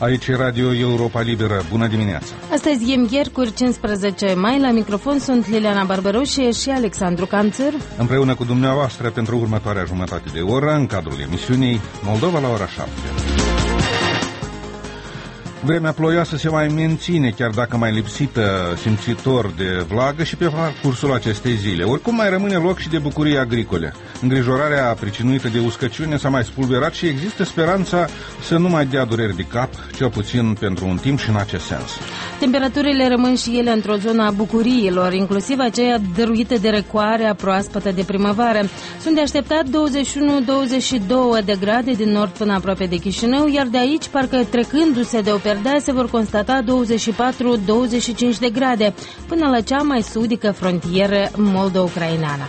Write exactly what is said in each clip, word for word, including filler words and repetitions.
Aici e Radio Europa Liberă. Bună dimineața! Astăzi e miercuri, cincisprezece mai. La microfon sunt Liliana Barbaroșie și Alexandru Canțăr. Împreună cu dumneavoastră pentru următoarea jumătate de oră, în cadrul emisiunii Moldova la ora șapte. Vremea ploioasă se mai menține, chiar dacă mai lipsită simțitor de vlagă, și pe parcursul acestei zile. Oricum mai rămâne loc și de bucurii agricole. Îngrijorarea pricinuită de uscăciune s-a mai spulberat și există speranța să nu mai dea dureri de cap, cel puțin pentru un timp și în acest sens. Temperaturile rămân și ele într-o zonă a bucuriilor, inclusiv aceea dăruită de răcoarea proaspătă de primăvară. Sunt de așteptat douăzeci și unu douăzeci și doi de grade din nord până aproape de Chișinău, iar de aici, parcă trecându-se de o perdea, se vor constata douăzeci și patru douăzeci și cinci de grade, până la cea mai sudică frontieră moldo-ucraineană.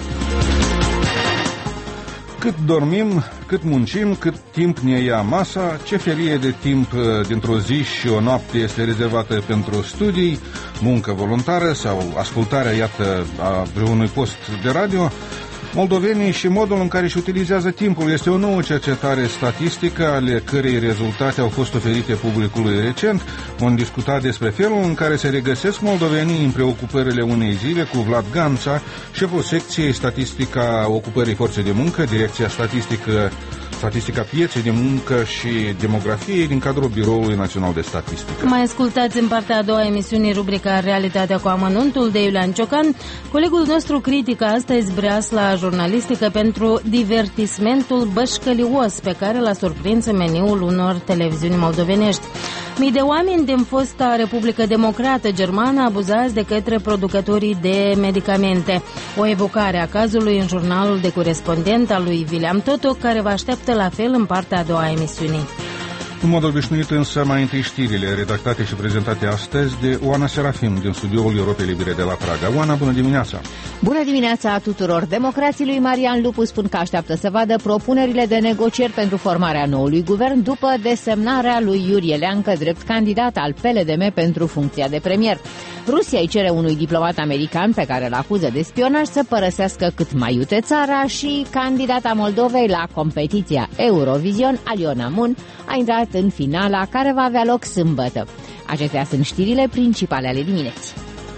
Cât dormim, cât muncim, cât timp ne ia masa, ce felie de timp dintr-o zi și o noapte este rezervată pentru studii, muncă voluntară sau ascultarea, iată, a vreunui post de radio. Moldovenii și modul în care își utilizează timpul este o nouă cercetare statistică, ale cărei rezultate au fost oferite publicului recent. Vom discuta despre felul în care se regăsesc moldovenii în preocupările unei zile cu Vlad Ganța, șeful secției Statistica Ocupării Forței de Muncă, Direcția Statistică Statistica Pieței de Muncă și Demografiei din cadrul Biroului Național de Statistică. Mai ascultați în partea a doua emisiunii rubrica Realitatea cu amănuntul de Iulian Ciocan. Colegul nostru critică astăzi breasla jurnalistică pentru divertismentul bășcălios pe care l-a surprins în meniul unor televiziuni moldovenești. Mii de oameni din fosta Republică Democrată Germană abuzați de către producătorii de medicamente. O evocare a cazului în jurnalul de corespondent al lui William Totoc, care vă așteaptă la fel în partea a doua emisiunii. În mod obișnuit, însă, mai întâi știrile redactate și prezentate astăzi de Oana Serafim din studioul Europei Libere de la Praga. Oana, bună dimineața! Bună dimineața tuturor! Democrații lui Marian Lupu spun că așteaptă să vadă propunerile de negocieri pentru formarea noului guvern după desemnarea lui Iurie Leancă drept candidat al P L D M pentru funcția de premier. Rusia îi cere unui diplomat american pe care îl acuză de spionaj să părăsească cât mai iute țara și candidata Moldovei la competiția Eurovision, Aliona Mun, a intrat în finala care va avea loc sâmbătă. Acestea sunt știrile principale ale dimineții.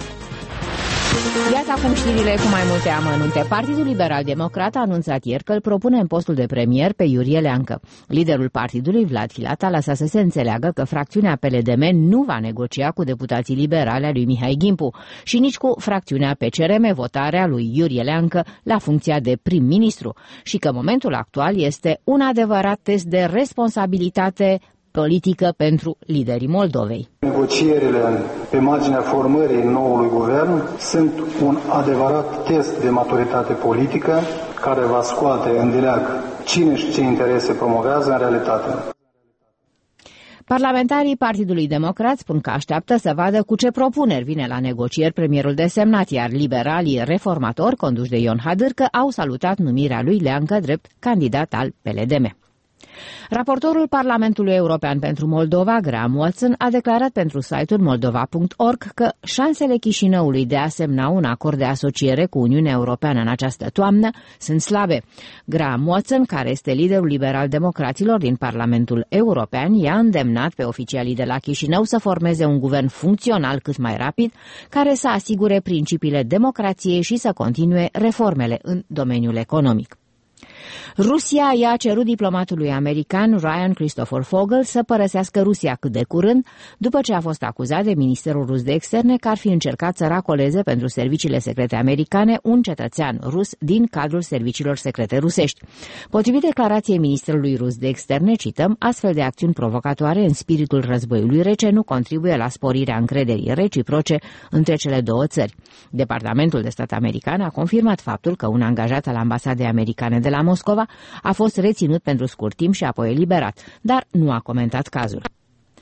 Iată acum știrile cu mai multe amănunte. Partidul Liberal Democrat a anunțat ieri că îl propune în postul de premier pe Iurie Leancă. Liderul partidului, Vlad Filat, a lăsat să se înțeleagă că fracțiunea P L D M nu va negocia cu deputații liberale a lui Mihai Gimpu și nici cu fracțiunea P C R M votarea lui Iurie Leancă la funcția de prim-ministru și că momentul actual este un adevărat test de responsabilitate politică pentru liderii Moldovei. Negocierile pe marginea formării noului guvern sunt un adevărat test de maturitate politică care va scoate în dileag cine și ce interese promovează în realitate. Parlamentarii Partidului Democrat spun că așteaptă să vadă cu ce propuneri vine la negocieri premierul desemnat, iar liberalii reformatori conduși de Ion Hadârcă au salutat numirea lui Leancă drept candidat al P L D M. Raportorul Parlamentului European pentru Moldova, Graham Watson, a declarat pentru site-ul moldova punct org că șansele Chișinăului de a semna un acord de asociere cu Uniunea Europeană în această toamnă sunt slabe. Graham Watson, care este liderul liberal-democraților din Parlamentul European, i-a îndemnat pe oficialii de la Chișinău să formeze un guvern funcțional cât mai rapid, care să asigure principiile democrației și să continue reformele în domeniul economic. Rusia i-a cerut diplomatului american Ryan Christopher Fogel să părăsească Rusia cât de curând, după ce a fost acuzat de Ministerul Rus de Externe că ar fi încercat să racoleze pentru serviciile secrete americane un cetățean rus din cadrul serviciilor secrete rusești. Potrivit declarației Ministerului Rus de Externe, cităm, astfel de acțiuni provocatoare în spiritul războiului rece nu contribuie la sporirea încrederii reciproce între cele două țări. Departamentul de Stat american a confirmat faptul că un angajat al ambasadei americane de la Moscova a fost reținut pentru scurt timp și apoi eliberat, dar nu a comentat cazul.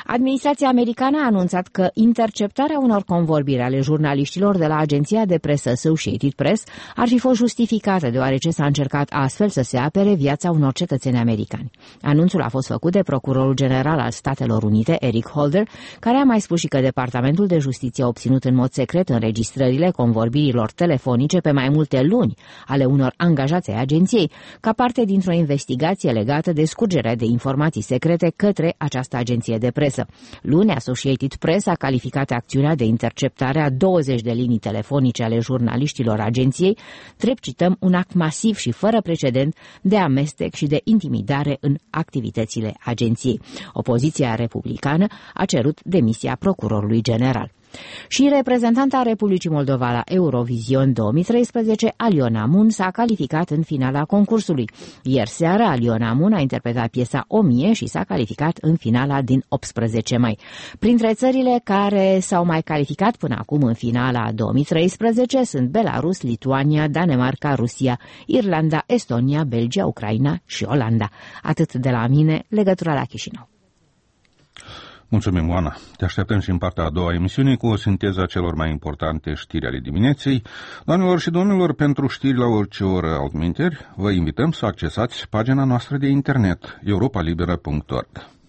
Administrația americană a anunțat că interceptarea unor convorbiri ale jurnaliștilor de la agenția de presă Associated Press ar fi fost justificată, deoarece s-a încercat astfel să se apere viața unor cetățeni americani. Anunțul a fost făcut de procurorul general al Statelor Unite, Eric Holder, care a mai spus și că Departamentul de Justiție a obținut în mod secret înregistrările convorbirilor telefonice pe mai multe luni ale unor angajați ai agenției, ca parte dintr-o investigație legată de scurgerea de informații secrete către această agenție de presă. Luni, Associated Press a calificat acțiunea de interceptare a douăzeci de linii telefonice ale jurnaliștilor agenției, drept cităm un act masiv și fără precedent de amestec și de intimidare în activitățile agenției. Opoziția republicană a cerut demisia procurorului general. Și reprezentanta Republicii Moldova la Eurovision două mii treisprezece, Aliona Mun, s-a calificat în finala concursului. Ieri seara, Aliona Mun a interpretat piesa O Mie și s-a calificat în finala din optsprezece mai. Printre țările care s-au mai calificat până acum în finala două mii treisprezece sunt Belarus, Lituania, Danemarca, Rusia, Irlanda, Estonia, Belgia, Ucraina și Olanda. Atât de la mine, legătura la Chișinău. Mulțumim, Oana. Te așteptăm și în partea a doua a emisiunii cu o sinteză a celor mai importante știri ale dimineții. Doamnelor și domnilor, pentru știri la orice oră altminteri, vă invităm să accesați pagina noastră de internet europa liberă punct org.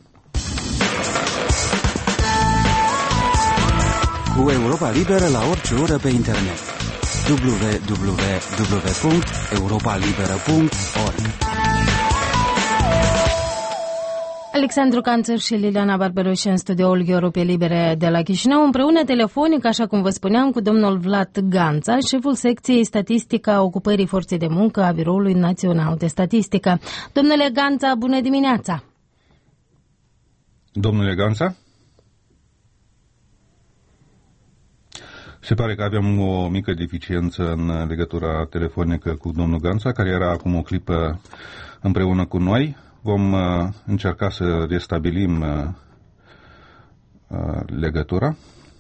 Cu Europa Liberă la orice oră pe internet. w w w punct europa liberă punct org. Alexandru Canțăr și Liliana Barberoș în studioul Europei Libere de la Chișinău, împreună telefonic, așa cum vă spuneam, cu domnul Vlad Ganța, șeful secției statistică a ocupării forței de muncă a Biroului Național de Statistică. Domnule Ganța, bună dimineața! Domnule Ganța? Se pare că avem o mică deficiență în legătura telefonică cu domnul Ganța, care era acum o clipă împreună cu noi. Vom uh, încerca să restabilim uh, uh, legătura.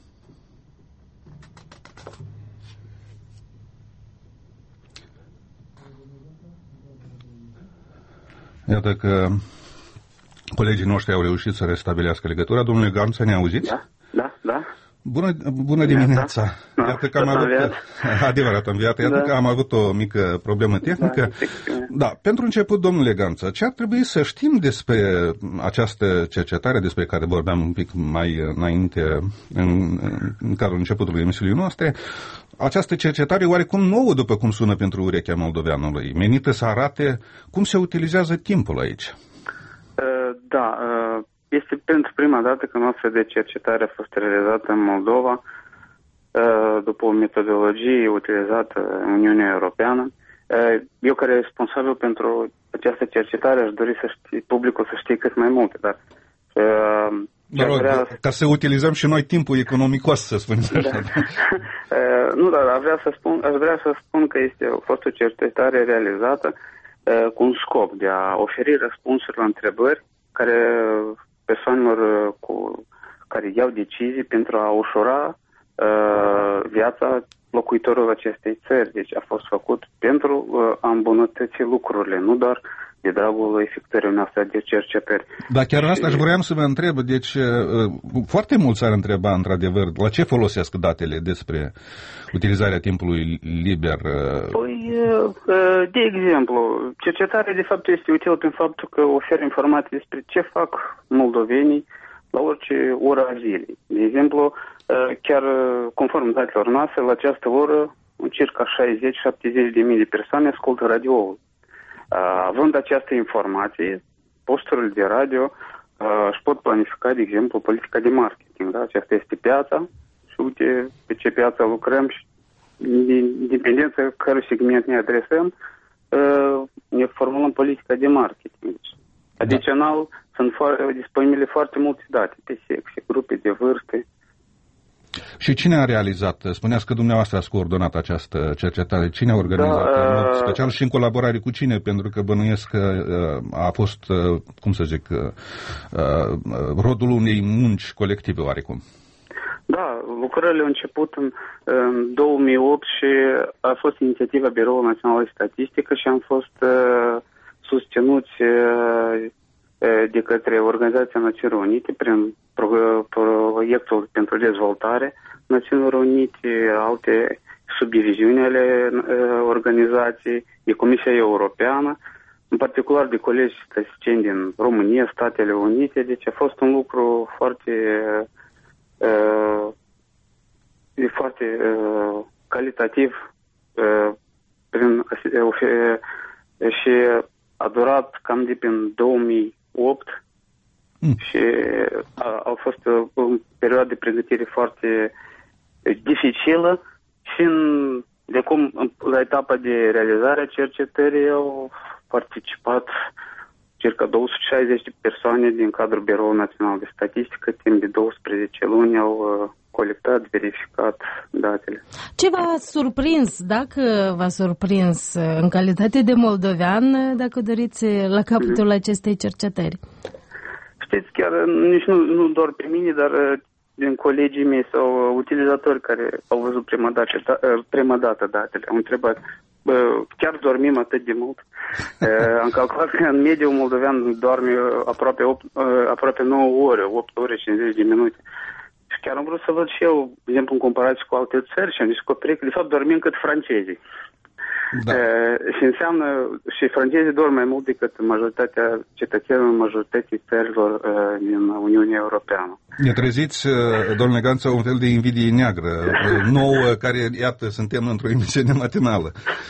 Iată că colegii noștri au reușit să restabilească legătura. Domnule Ganța, ne auziți? Da, da, da. Bună, bună dimineața! Da. Iată că am avut, adevărat înviat, iată da. că am avut o mică problemă tehnică. Da, da, pentru început, domnule Ganța, ce ar trebui să știm despre această cercetare despre care vorbeam un pic mai înainte, în, în cadrul începutului emisiunii noastre, această cercetare oarecum nouă, după cum sună pentru urechea moldoveanului, menită să arate cum se utilizează timpul aici. Uh, da, uh... Este pentru prima dată că noastră de cercetare a fost realizată în Moldova după o metodologie utilizată în Uniunea Europeană. Eu, care sunt responsabil pentru această cercetare, aș dori să știi, publicul să știe cât mai multe, dar... Mă rog, vrea... ca să utilizăm și noi timpul economicos, să spunem așa. Da. Nu, dar aș vrea, să spun, aș vrea să spun că este, a fost o cercetare realizată cu un scop de a oferi răspunsuri la întrebări care... persoanelor cu care iau decizii pentru a ușura uh, viața locuitorilor acestei țări. Deci a fost făcut pentru uh, a îmbunătăți lucrurile, nu doar de dragul efectuării noastre de cercetări. Da, chiar asta aș vreau să vă întreb. Deci, uh, foarte mulți ar întreba, într-adevăr, la ce folosesc datele despre utilizarea timpului liber? Uh... Păi, uh, de exemplu, cercetarea, de fapt, este utilă prin faptul că oferă informații despre ce fac moldovenii la orice oră a zilei. De exemplu, chiar conform datelor noastre, la această oră, în circa șaizeci șaptezeci de mii de persoane ascultă radio-ul. Având această informație, posturile de radio își pot planifica, de exemplu, politica de marketing. Da? Aceasta este piața și uite pe ce piață lucrăm și în dependență cărui segment ne adresăm, ne formulăm politica de marketing. Adițional, da. Sunt foarte, disponibile foarte multe date pe sexe, grupe de vârste. Și cine a realizat? Spuneați că dumneavoastră ați coordonat această cercetare. Cine a organizat? Da, în mod special și în colaborare cu cine? Pentru că bănuiesc că a fost, cum să zic, rodul unei munci colective oarecum. Da, lucrările au început în, în două mii opt și a fost inițiativa Biroului Național de Statistică și am fost uh, susținuți uh, de către Organizația Națiunilor Unite prin proiectul pentru dezvoltare Națiunilor Unite, alte subdiviziuni ale organizației, de Comisia Europeană, în particular de colegi statisticieni din România, Statele Unite. Deci a fost un lucru foarte uh, foarte uh, calitativ uh, prin, uh, și a durat cam de prin două mii opt mm. și a, a fost uh, o perioadă de pregătire foarte dificilă și în, de cum la etapa de realizare a cercetării au participat circa două sute șaizeci de persoane din cadrul Biroului Național de Statistică. Timp de douăsprezece luni au uh, colectat, verificat datele. Ce v-a surprins, dacă v-a surprins în calitate de moldovean, dacă doriți, la capătul mm-hmm. acestei cercetări? Știți, chiar nici nu, nu doar pe mine, dar din colegii mei sau utilizatori care au văzut prima dată, da, prima dată datele. Au întrebat, chiar dormim atât de mult? Am calculat că în mediu moldovean doarme aproape, opt, aproape nouă ore, opt ore cincizeci de minute. Și chiar am vrut să văd și eu, de exemplu, în comparație cu alte țări și am descoperit că de fapt dormim cât francezii. Da. E, și înseamnă, și francezii dorm mai mult decât majoritatea cetățenilor majorității țărilor uh, din Uniunea Europeană. Ne treziți, domnule Ganță, un fel de invidie neagră, nouă, care, iată, suntem într-o emisiune matinală.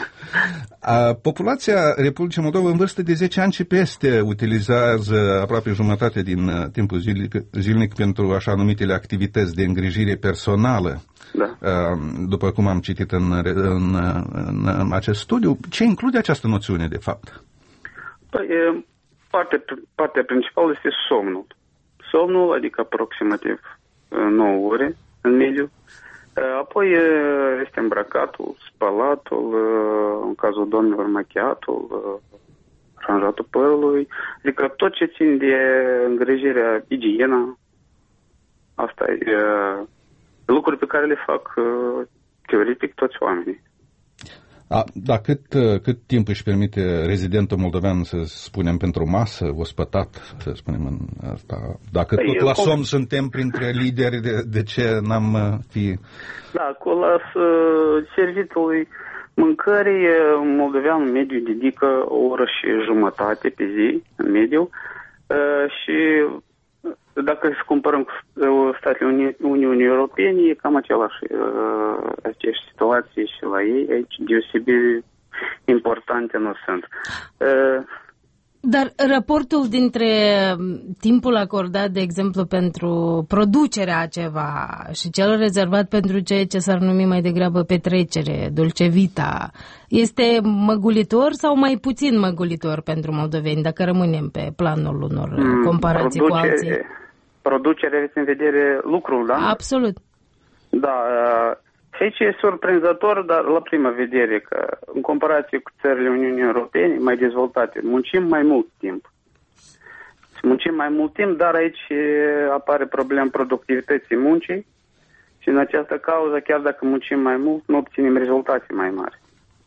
Populația Republicii Moldova în vârstă de zece ani și peste utilizează aproape jumătate din timpul zilnic, zilnic pentru așa numitele activități de îngrijire personală. Da. După cum am citit în, în, în acest studiu, ce include această noțiune, de fapt? Păi, partea, partea principală este somnul. Somnul, adică aproximativ nouă ore în mediu. Apoi este îmbrăcatul, spălatul, în cazul doamnelor machiatul, aranjatul părului, adică tot ce țin de îngrijirea, igiena. Asta e lucruri pe care le fac teoretic toți oamenii. A, da, cât, cât timp își permite rezidentul moldovean, să spunem, pentru masă, ospătat, să spunem în asta? Dacă păi, tot la somn cum... suntem printre lideri, de, de ce n-am fi... Da, cu la serviciului mâncării, moldovean în mediu dedică o oră și jumătate pe zi, în mediu, și dacă să comparăm cu Statele Uni- Uniunii Europene, e cam același uh, aceeași situație și la ei. Aici deosebiri importante nu sunt. Uh, Dar raportul dintre timpul acordat, de exemplu, pentru producerea a ceva și cel rezervat pentru ceea ce s-ar numi mai degrabă petrecere, dulce vita, este măgulitor sau mai puțin măgulitor pentru moldoveni, dacă rămânem pe planul unor comparații Produce... cu alții? Producerea aveți în vedere lucrul, da? Absolut. Da, și aici e surprinzător, dar la prima vedere că în comparație cu țările Uniunii Europene mai dezvoltate, muncim mai mult timp. Muncim mai mult timp, dar aici apare problema productivității muncii și în această cauză, chiar dacă muncim mai mult, nu obținem rezultate mai mari.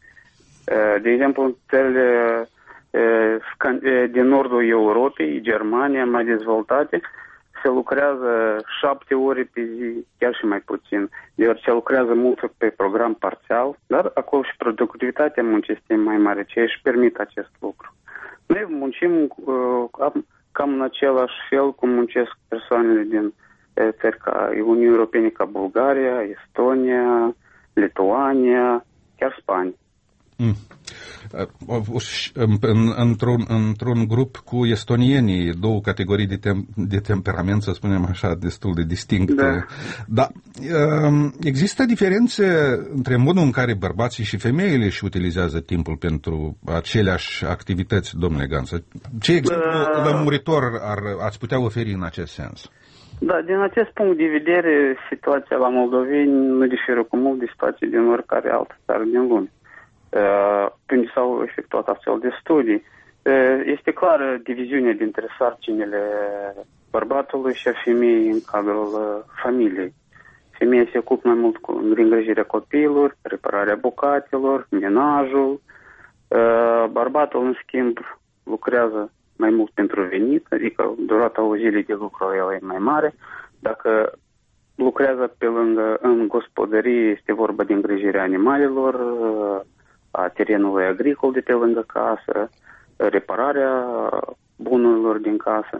De exemplu, în țările din nordul Europei, Germania, mai dezvoltate, se lucrează șapte ore pe zi, chiar și mai puțin, deoarece se lucrează mult pe program parțial, dar acolo și productivitatea muncii este mai mare, ce își permit acest lucru. Noi muncim uh, cam în același fel cum muncesc persoanele din uh, țări ca Uniunii Europene, ca Bulgaria, Estonia, Lituania, chiar Spania. Mm. Într-un, într-un grup cu estonienii, două categorii de, tem- de temperament, să spunem așa, destul de distincte. Da. Dar există diferențe între modul în care bărbații și femeile își utilizează timpul pentru aceleași activități, domnule Ganță? Ce exemplu da. lămuritor ar, ați putea oferi în acest sens? Da, din acest punct de vedere, situația la moldoveni nu diferă cu mult de situații din oricare altă țară din lume. Când s-au efectuat astfel de studii, este clară diviziunea dintre sarcinile bărbatului și a femeii în cadrul familiei. Femeia se ocupă mai mult cu îngrijirea copiilor, prepararea bucatelor, menajul. Bărbatul, în schimb, lucrează mai mult pentru venit, adică durata zilei de lucru e mai mare. Dacă lucrează pe lângă, în gospodărie, este vorba de îngrijirea animalelor, a terenului agricol de pe lângă casă, repararea bunurilor din casă.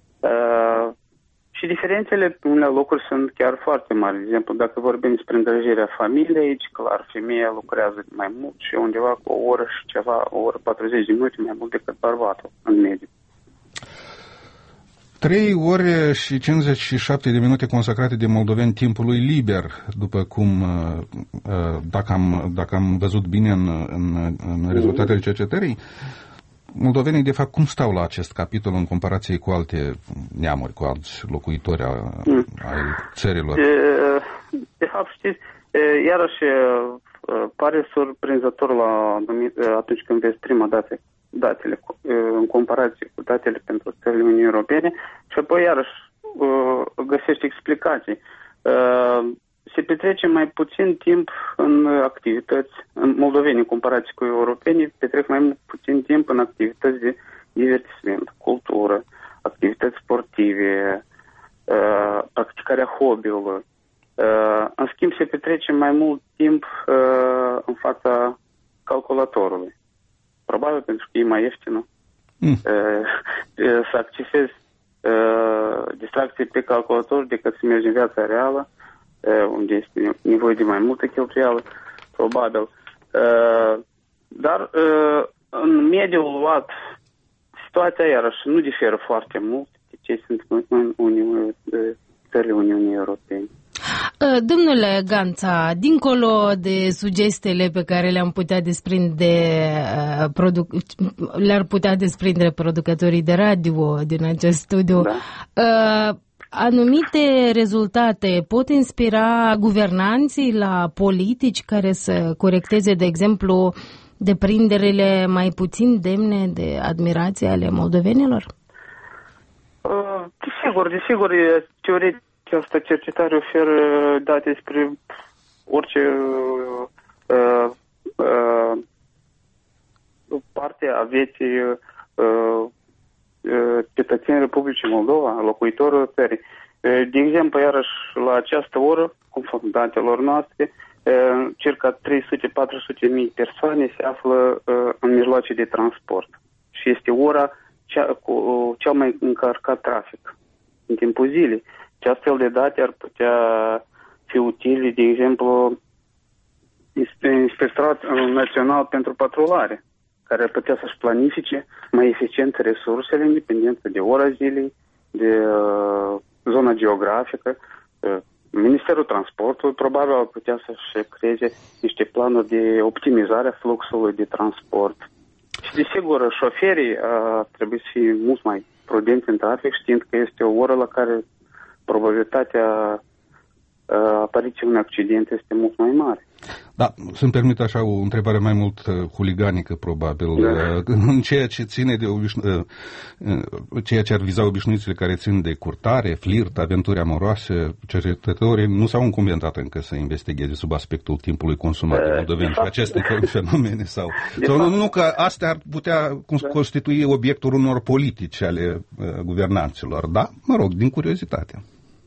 Și diferențele în unele locuri sunt chiar foarte mari. De exemplu, dacă vorbim despre îngrijirea familiei, aici, clar, femeia lucrează mai mult și undeva cu o oră și ceva, o oră patruzeci de minute mai mult decât bărbatul în mediu. Trei ore și cincizeci și șapte de minute consacrate de moldoveni timpului liber, după cum, dacă am, dacă am văzut bine în, în, în rezultatele cercetării. Moldovenii, de fapt, cum stau la acest capitol în comparație cu alte neamuri, cu alți locuitori a, mm. ai țărilor? De, de fapt, știți, iarăși pare surprinzător la, atunci când vezi prima dată datele în comparație cu datele pentru țările Uniunii Europene și apoi iarăși găsești explicații. Se petrece mai puțin timp în activități, în moldovenii în comparație cu europenii, petrec mai puțin timp în activități de divertisment, cultură, activități sportive, practicarea hobby-ului. În schimb, se petrece mai mult timp în fața calculatorului. Probabil pentru că e mai ieftină. Mm. Să accesezi distracții pe calculator decât să mergi în viața reală, unde este nevoie de mai multă cheltuială, probabil. Dar în mediul luat, situația iarăși nu diferă foarte mult de ce sunt în Uniune, țările Uniunii Europene. Domnule Ganța, dincolo de sugestiile pe care le-am putea desprinde, le-ar putea desprinde producătorii de radio din acest studiu, da. Anumite rezultate pot inspira guvernanții la politici care să corecteze, de exemplu, deprinderile mai puțin demne de admirație ale moldovenilor? Uh, desigur, desigur, teoretic asta cercetare oferă date despre orice uh, uh, parte a vieții uh, cetățenii Republicii Moldova, locuitorul țării. De exemplu, iarăși, la această oră, conform datelor noastre, circa trei sute - patru sute de mii persoane se află în mijloace de transport. Și este ora cea, cu cea mai încărcat trafic în timpul zilei. Și astfel de date ar putea fi utile, de exemplu, Inspectorat Național pentru Patrulare, care ar putea să-și planifice mai eficient resursele independentă de ora zilei, de uh, zona geografică. Uh, Ministerul Transportului probabil ar putea să-și creeze niște planuri de optimizare a fluxului de transport. Și desigur, șoferii uh, trebuie să fie mult mai prudenți în trafic, știind că este o oră la care probabilitatea apariția unui accident este mult mai mare. Da, să-mi permit așa o întrebare mai mult uh, huliganică, probabil. Da. Uh, în ceea ce ține de obișnu... uh, uh, ceea ce ar viza obișnuințele care țin de curtare, flirt, aventuri amoroase, cercetătorii nu s-au încumentat încă să investigheze sub aspectul timpului consumat de moldoveni și aceste fenomene sau... sau nu, nu că astea ar putea da. constitui obiectul unor politici ale uh, guvernanților, da? Mă rog, din curiozitate.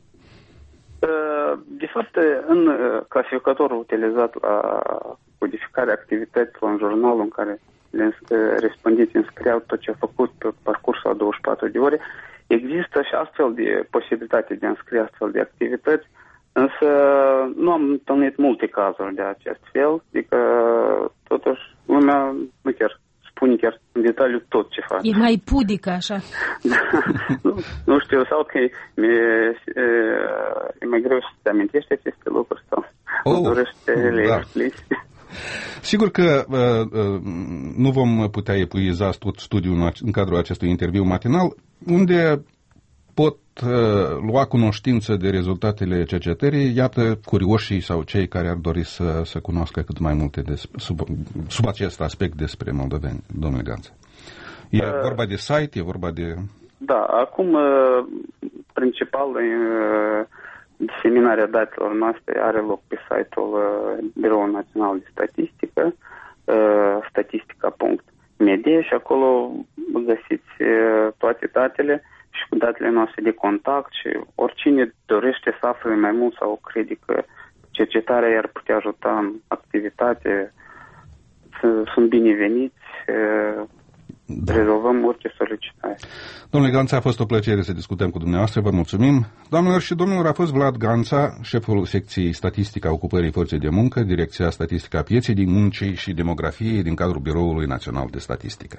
De fapt, în clasificatorul utilizat la codificarea activităților în jurnalul în care respondenții înscriau tot ce a făcut pe parcursul a douăzeci și patru de ore, există și astfel de posibilitate de a înscrie astfel de activități, însă nu am întâlnit multe cazuri de acest fel, adică totuși lumea nu chiar spune chiar în detaliu tot ce face. E mai pudică, așa. nu, nu știu, sau că e, e, e mai greu să te amintești aceste lucruri sau oh, dorește le da. explici. Sigur că uh, uh, nu vom putea epuiza tot studiul în cadrul acestui interviu matinal, unde pot uh, lua cunoștință de rezultatele cercetării, iată, curioșii sau cei care ar dori să, să cunoască cât mai multe despre, sub, sub acest aspect despre moldoveni, domnule Ganță. E uh, vorba de site, e vorba de... Da, acum uh, principal uh, diseminarea datelor noastre are loc pe site-ul uh, Biroul Național de Statistică, uh, statistica punct media, și acolo găsiți toate datele și cu datele noastre de contact și oricine dorește să afle mai mult sau crede că cercetarea i-ar putea ajuta în activitate, sunt bineveniți, da. Rezolvăm orice solicitare. Domnule Ganța, a fost o plăcere să discutăm cu dumneavoastră, vă mulțumim. Doamnelor și domnilor, a fost Vlad Ganța, șeful secției Statistica Ocupării Forței de Muncă, Direcția Statistică a Pieței din Muncii și Demografiei din cadrul Biroului Național de Statistică.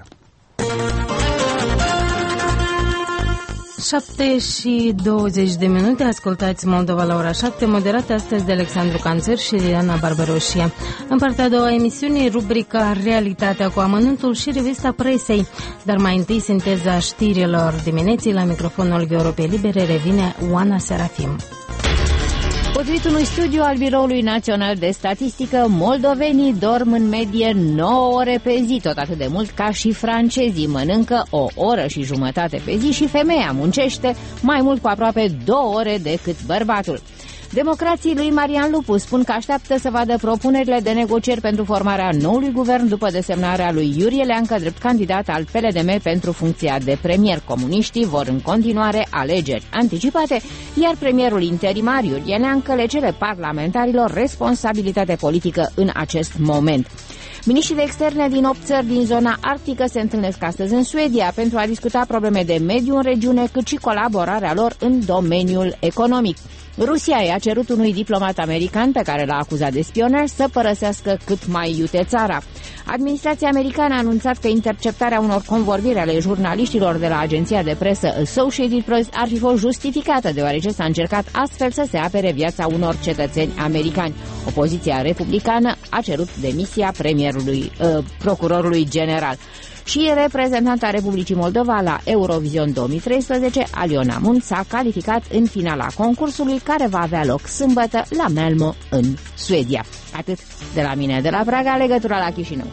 șapte și douăzeci de minute, ascultați Moldova la ora șapte, moderată astăzi de Alexandru Canțăr și Diana Barbaroșie. În partea a doua emisiunii, rubrica Realitatea cu amănuntul și revista presei. Dar mai întâi, sinteza știrilor dimineții. La microfonul Europei Libere revine Oana Serafim. Potrivit unui studiu al Biroului Național de Statistică, moldovenii dorm în medie nouă ore pe zi, tot atât de mult ca și francezii. Mănâncă o oră și jumătate pe zi și femeia muncește mai mult cu aproape două ore decât bărbatul. Democrații lui Marian Lupu spun că așteaptă să vadă propunerile de negocieri pentru formarea noului guvern după desemnarea lui Iurie Leancă drept candidat al P L D M pentru funcția de premier. Comuniștii vor în continuare alegeri anticipate, iar premierul interimar Iurie Leancă le cere parlamentarilor responsabilitate politică în acest moment. Miniștrii de externe din opt țări din zona arctică se întâlnesc astăzi în Suedia pentru a discuta probleme de mediu în regiune, cât și colaborarea lor în domeniul economic. Rusia i-a cerut unui diplomat american pe care l-a acuzat de spionaj să părăsească cât mai iute țara. Administrația americană a anunțat că interceptarea unor convorbiri ale jurnaliștilor de la agenția de presă Associated Press ar fi fost justificată, deoarece s-a încercat astfel să se apere viața unor cetățeni americani. Opoziția republicană a cerut demisia premierului, uh, procurorului general. Și reprezentanta Republicii Moldova la Eurovision două mii treisprezece, Aliona Mun, s-a calificat în finala concursului care va avea loc sâmbătă la Malmö, în Suedia. Atât de la mine de la Praga, legătura la Chișinău.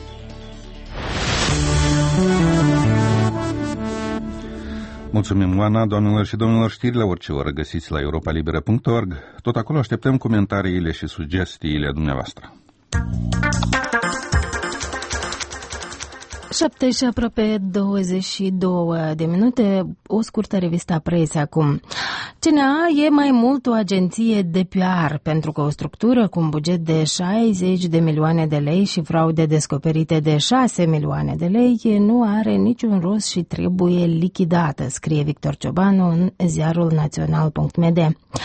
Mulțumim, Oana. Doamnelor și domnilor, știrile orice oră găsiți la europa libera punct org. Tot acolo așteptăm comentariile și sugestiile dumneavoastră. șapte și aproape douăzeci și două de minute, o scurtă revistă presă acum. C N A e mai mult o agenție de P R, pentru că o structură cu un buget de șaizeci de milioane de lei și fraude descoperite de șase milioane de lei nu are niciun rost și trebuie lichidată, scrie Victor Ciobanu în ziarul național punct m d.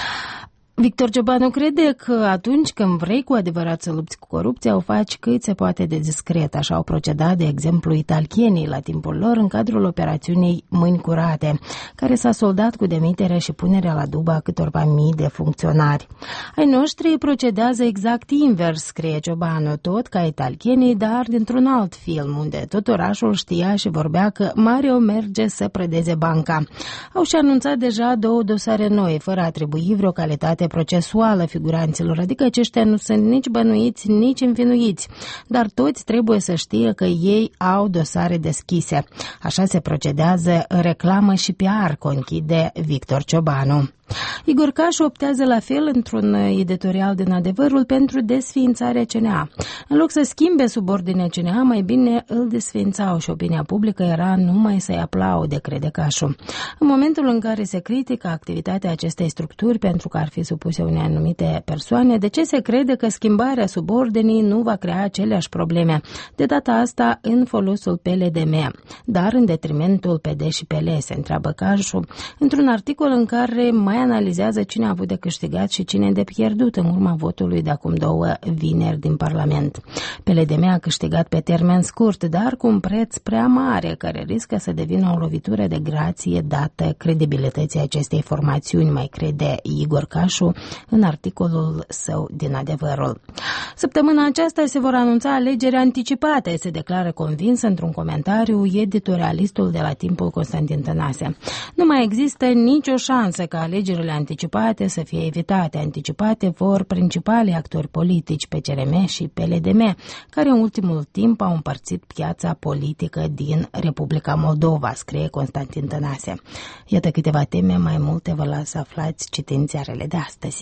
Victor Ciobanu crede că atunci când vrei cu adevărat să lupți cu corupția, o faci cât se poate de discret. Așa au procedat, de exemplu, italienii la timpul lor în cadrul operațiunii Mâini Curate, care s-a soldat cu demiterea și punerea la dubă a câtorva mii de funcționari. Ai noștri procedează exact invers, scrie Ciobanu, tot ca italienii, dar dintr-un alt film, unde tot orașul știa și vorbea că Mario merge să prădeze banca. Au și anunțat deja două dosare noi, fără a atribui vreo calitate procesuală figuranților, adică aceștia nu sunt nici bănuiți, nici învinuiți, dar toți trebuie să știe că ei au dosare deschise. Așa se procedează în reclamă și P R, conchide Victor Ciobanu. Igor Cașu optează la fel într-un editorial din Adevărul pentru desființarea C N A. În loc să schimbe subordinea C N A, mai bine îl desființau și opinia publică era numai să-i aplaude, crede Cașu. În momentul în care se critică activitatea acestei structuri pentru că ar fi supuse unei anumite persoane, de ce se crede că schimbarea subordinii nu va crea aceleași probleme? De data asta în folosul P L D M, dar în detrimentul P D și P L, se întreabă Cașu, într-un articol în care mai analizează cine a avut de câștigat și cine de pierdut în urma votului de acum două vineri din Parlament. P L D M a câștigat pe termen scurt, dar cu un preț prea mare, care riscă să devină o lovitură de grație dată credibilității acestei formațiuni, mai crede Igor Cașu în articolul său din Adevărul. Săptămâna aceasta se vor anunța alegeri anticipate, se declară convins într-un comentariu editorialistul de la Timpul Constantin Tănase. Nu mai există nicio șansă ca alegerile anticipate să fie evitate. Anticipate vor principalii actori politici, P C R M și P L D M, care în ultimul timp au împărțit piața politică din Republica Moldova, scrie Constantin Tănase. Iată câteva teme, mai multe vă las să aflați citind ziarele de astăzi.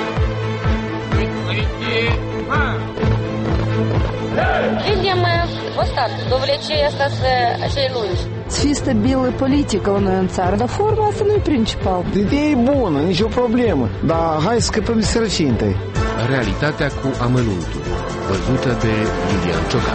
Видимо, constat, dovlecei asta să lungi. Să fie stabilă politică la noi în țară, dar forma asta nu e principal. Ideea e bună, nicio problemă, dar hai să scăpăm de sărăcie întâi. Realitatea cu amănuntul, văzută de Lilian Ciocan.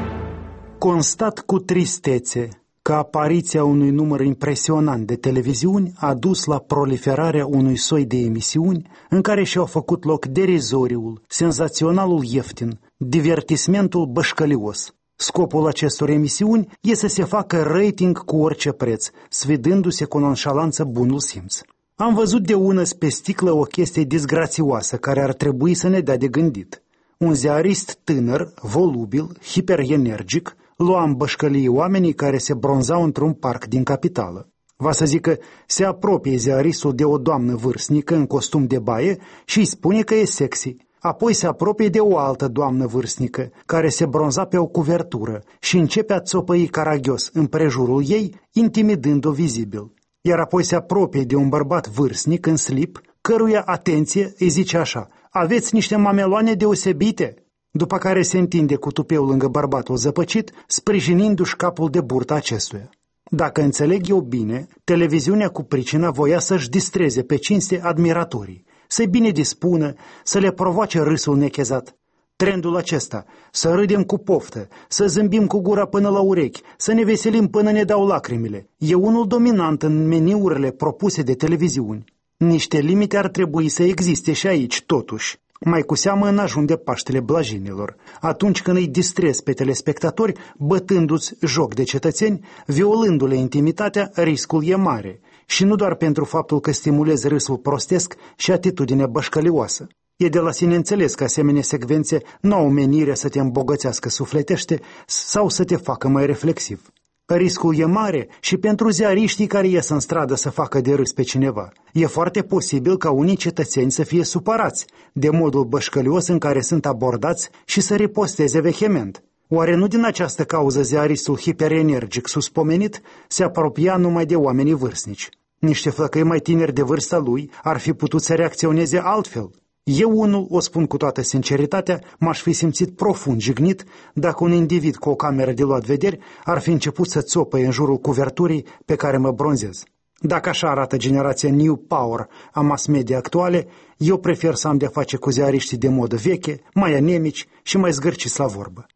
Constat cu tristețe că apariția unui număr impresionant de televiziuni a dus la proliferarea unui soi de emisiuni în care și-au făcut loc derizoriul, senzaționalul ieftin, divertismentul bășcălios. Scopul acestor emisiuni e să se facă rating cu orice preț, sfidându-se cu nonșalanță bunul simț. Am văzut de unăs pe sticlă o chestie disgrațioasă care ar trebui să ne dea de gândit. Un ziarist tânăr, volubil, hiperenergic, lua în bășcălie oamenii care se bronzau într-un parc din capitală. Va să zic că se apropie ziaristul de o doamnă vârstnică în costum de baie și îi spune că e sexy. Apoi se apropie de o altă doamnă vârstnică care se bronza pe o cuvertură și începe a țopăi caragios împrejurul ei, intimidând-o vizibil. Iar apoi se apropie de un bărbat vârstnic în slip, căruia, atenție, îi zice așa: aveți niște mameloane deosebite? După care se întinde cu tupeul lângă bărbatul zăpăcit, sprijinindu-și capul de burtă acestuia. Dacă înțeleg eu bine, televiziunea cu pricina voia să-și distreze pe cinste admiratorii, să-i bine dispună, să le provoace râsul nechezat. Trendul acesta, să râdem cu poftă, să zâmbim cu gura până la urechi, să ne veselim până ne dau lacrimile, e unul dominant în meniurile propuse de televiziuni. Niște limite ar trebui să existe și aici, totuși, mai cu seamă în ajun de Paștele Blajinilor, atunci când îi distrezi pe telespectatori, bătându-ți joc de cetățeni, violându-le intimitatea, riscul e mare. Și nu doar pentru faptul că stimulezi râsul prostesc și atitudinea bășcălioasă. E de la sine înțeles că asemenea secvențe nu au menire să te îmbogățească sufletește sau să te facă mai reflexiv. Riscul e mare și pentru ziariștii care ies în stradă să facă de râs pe cineva. E foarte posibil ca unii cetățeni să fie supărați de modul bășcălios în care sunt abordați și să riposteze vehement. Oare nu din această cauză ziaristul hiperenergic suspomenit se apropia numai de oamenii vârstnici? Niște flăcăi mai tineri de vârsta lui ar fi putut să reacționeze altfel. Eu unul, o spun cu toată sinceritatea, m-aș fi simțit profund jignit dacă un individ cu o cameră de luat vederi ar fi început să țopăie în jurul cuverturii pe care mă bronzez. Dacă așa arată generația New Power a mass media actuale, eu prefer să am de-a face cu ziariștii de modă veche, mai anemici și mai zgârciți la vorbă.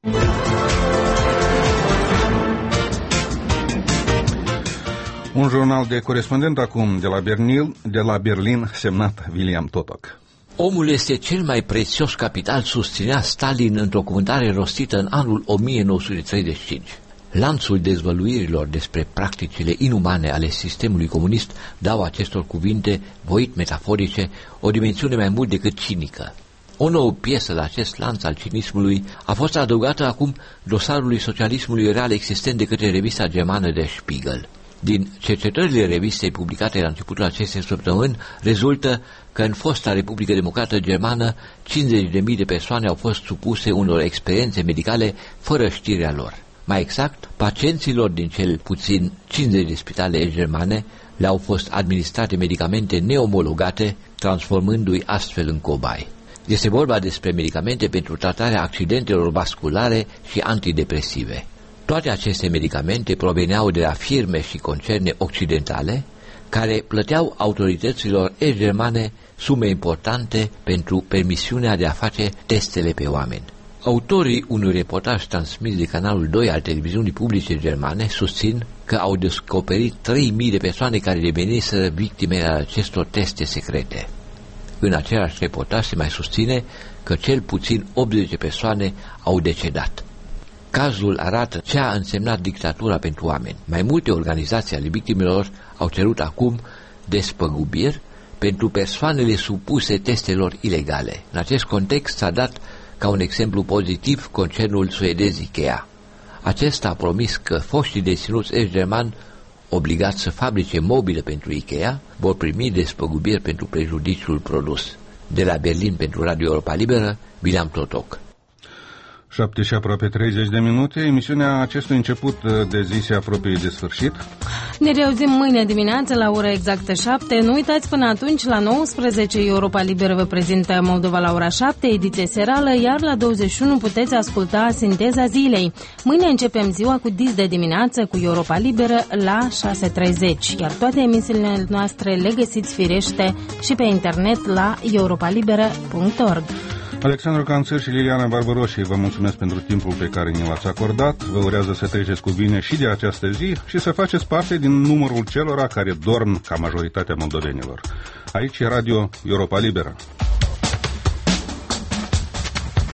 Un jurnal de corespondent acum de la Berlin, de la Berlin, semnat William Totok. Omul este cel mai prețios capital, susținea Stalin într-o cuvântare rostită în anul o mie nouă sute treizeci și cinci. Lanțul dezvăluirilor despre practicile inumane ale sistemului comunist dau acestor cuvinte, voit metaforice, o dimensiune mai mult decât cinică. O nouă piesă la acest lanț al cinismului a fost adăugată acum dosarului socialismului real existent de către revista germană Der Spiegel. Din cercetările revistei publicate la începutul acestei săptămâni rezultă că în fosta Republică Democrată Germană cincizeci de mii de persoane au fost supuse unor experiențe medicale fără știrea lor. Mai exact, pacienților din cel puțin cincizeci de spitale germane le-au fost administrate medicamente neomologate, transformându-i astfel în cobai. Este vorba despre medicamente pentru tratarea accidentelor vasculare și antidepresive. Toate aceste medicamente proveneau de la firme și concerne occidentale care plăteau autorităților germane sume importante pentru permisiunea de a face testele pe oameni. Autorii unui reportaj transmis de canalul doi al televiziunii publice germane susțin că au descoperit trei mii de persoane care deveniseră victime ale acestor teste secrete. În același reportaj se mai susține că cel puțin optzeci de persoane au decedat. Cazul arată ce a însemnat dictatura pentru oameni. Mai multe organizații ale victimelor au cerut acum despăgubiri pentru persoanele supuse testelor ilegale. În acest context s-a dat ca un exemplu pozitiv concernul suedez Ikea. Acesta a promis că foștii deținuți est-germani obligați să fabrice mobile pentru Ikea vor primi despăgubiri pentru prejudiciul produs. De la Berlin pentru Radio Europa Liberă, William Totok. șapte și aproape treizeci de minute. Emisiunea acestui început de zi se apropie de sfârșit. Ne reauzim mâine dimineață la ora exactă șapte. Nu uitați, până atunci, la nouăsprezece, Europa Liberă vă prezintă Moldova la ora șapte, ediție serală, iar la douăzeci și unu puteți asculta Sinteza Zilei. Mâine începem ziua cu dis de dimineață cu Europa Liberă la șase și treizeci, iar toate emisiile noastre le găsiți firește și pe internet la europalibera punct org. Alexandru Canțăr și Liliana Barbaroși, vă mulțumesc pentru timpul pe care ne l-ați acordat. Vă urează să treceți cu bine și de această zi și să faceți parte din numărul celora care dorm ca majoritatea moldovenilor. Aici e Radio Europa Liberă.